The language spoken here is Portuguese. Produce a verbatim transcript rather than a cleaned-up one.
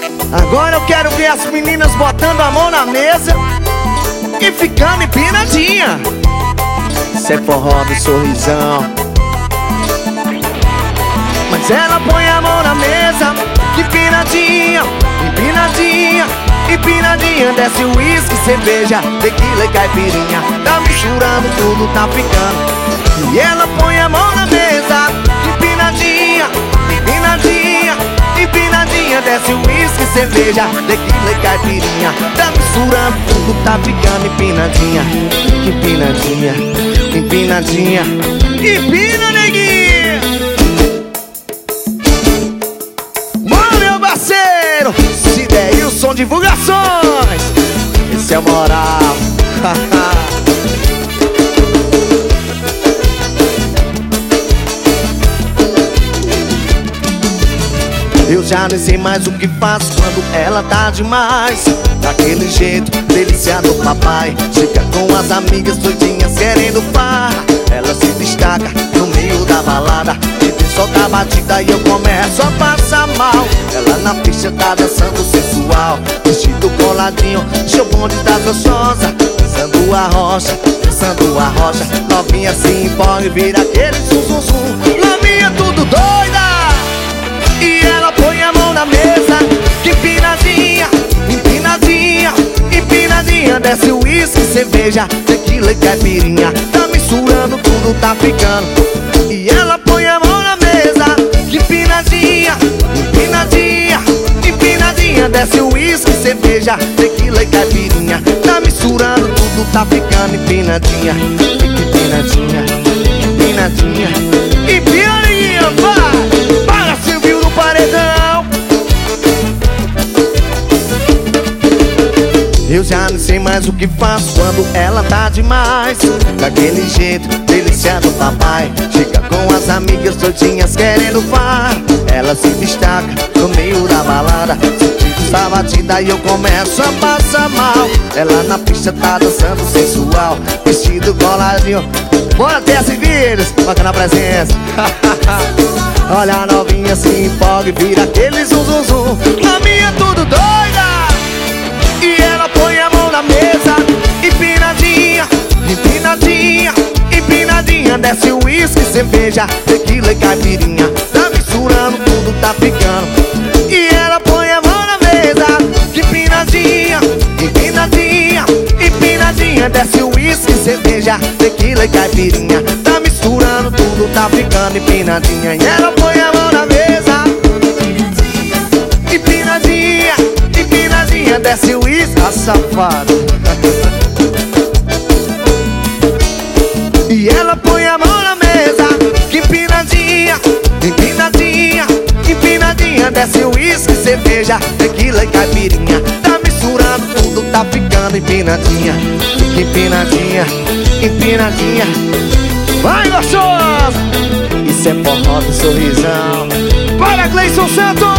Agora eu quero ver as meninas botando a mão na mesa e ficando empinadinha. Isso é forró do sorrisão. Mas ela põe a mão na mesa, empinadinha, empinadinha, empinadinha. Desce o uísque, cerveja, tequila e caipirinha. Tá misturando tudo, tá ficando. E ela põe a mão na mesa, empinadinha, empinadinha, empinadinha. Desce o uísque, cerveja, tequila e caipirinha. Tá misturando tudo, tá ficando empinadinha, empinadinha, empinadinha. Empina, neguinha. Mano, meu parceiro, Cideilson Divulgações. Esse é moral. Eu já nem sei mais o que faço quando ela tá demais. Daquele jeito, deliciado papai. Chega com as amigas doidinhas querendo farra. Ela se destaca no meio da balada. E tem solta a batida e eu começo a passar mal. Ela na pista tá dançando sensual, vestido coladinho, show bonde das gostosas. Dançando a rocha, dançando a rocha. Novinha se empolga e vira aquele zum zum zum. Novinha tudo doida. E ela põe a mão na mesa, que empinadinha, empinadinha, empinadinha. Desce o uísque, cerveja, tequila e caipirinha. Tá misturando tudo, tá ficando. E ela põe a mão na mesa, que empinadinha, empinadinha, empinadinha. Desce o uísque, cerveja, tequila e caipirinha. Tá misturando tudo, tá ficando empinadinha, empinadinha, empinadinha, empinadinha, vai! Paredão. Eu já não sei mais o que faço quando ela tá demais. Daquele jeito, deliciado papai. Chega com as amigas doidinhas querendo farra. Ela se destaca no meio da balada. Sentindo essa batida e eu começo a passar mal. Ela na pista tá dançando sensual, vestido coladinho. Bora ter as vídeos, bota na presença. Olha a novinha se empolga e vira aquele zum zum zum. Novinha tudo doida. E ela põe a mão na mesa, empinadinha, empinadinha, empinadinha. Desce o uísque, cerveja, tequila e caipirinha. Tá misturando tudo, tá ficando. E ela põe a mão na mesa, empinadinha, empinadinha, empinadinha. Desce o uísque, cerveja, tequila e caipirinha. Tá misturando tudo, tá ficando empinadinha. E ela põe a mão na mesa, empinadinha, empinadinha. Desce o uísque, a safada. E ela põe a mão na mesa, empinadinha, empinadinha, empinadinha. Desce o uísque, cerveja, tequila e caipirinha. Tá misturando tudo, tá ficando empinadinha, empinadinha, empinadinha. Vai, gostoso! Isso é forró do sorrisão. Para, Gleison Santos!